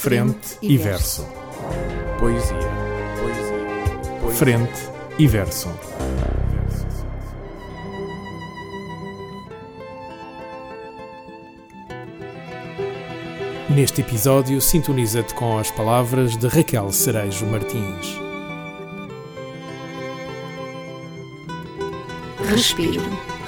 Frente e verso. Poesia. Frente e verso. Neste episódio, sintoniza-te com as palavras de Raquel Cerejo Martins. Respiro.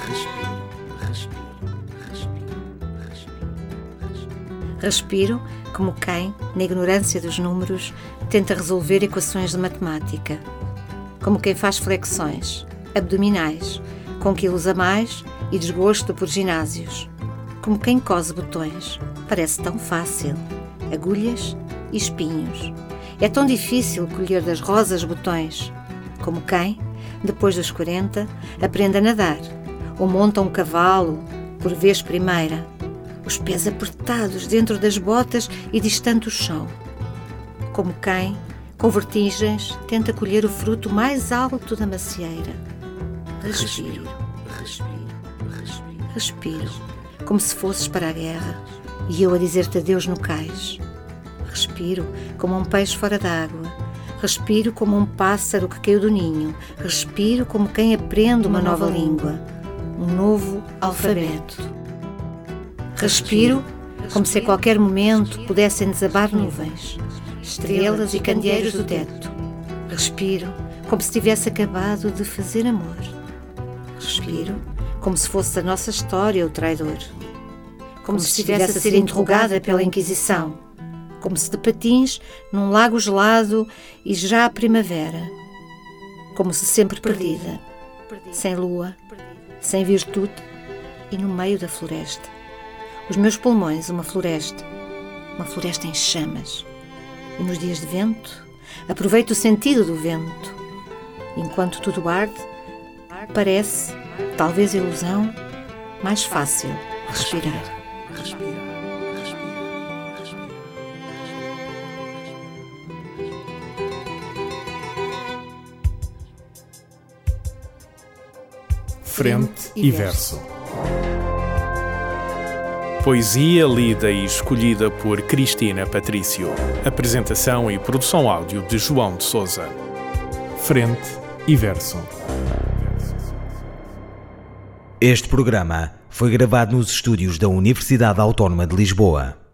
Respiro como quem, na ignorância dos números, tenta resolver equações de matemática. Como quem faz flexões, abdominais, com quilos a mais e desgosto por ginásios. Como quem cose botões. Parece tão fácil. Agulhas e espinhos. É tão difícil colher das rosas botões. Como quem, depois dos 40, aprende a nadar. Ou monta um cavalo, por vez primeira. Os pés apertados dentro das botas e distante o chão. Como quem, com vertigens, tenta colher o fruto mais alto da macieira. Respiro, como se fosses para a guerra e eu a dizer-te adeus no cais. Respiro como um peixe fora d'água. Respiro como um pássaro que caiu do ninho. Respiro como quem aprende uma nova língua, um novo alfabeto. Respiro como se a qualquer momento pudessem desabar nuvens, estrelas e candeeiros do teto. Respiro como se tivesse acabado de fazer amor. Respiro como se fosse a nossa história o traidor. Como se estivesse a ser interrogada pela Inquisição. Como se de patins num lago gelado e já a primavera. Como se sempre perdida, sem lua, sem virtude e no meio da floresta. Os meus pulmões, uma floresta em chamas. E nos dias de vento, aproveito o sentido do vento. Enquanto tudo arde, parece, talvez ilusão, mais fácil respirar. Frente e verso. Poesia lida e escolhida por Cristina Patrício. Apresentação e produção áudio de João de Sousa. Frente e verso. Este programa foi gravado nos estúdios da Universidade Autónoma de Lisboa.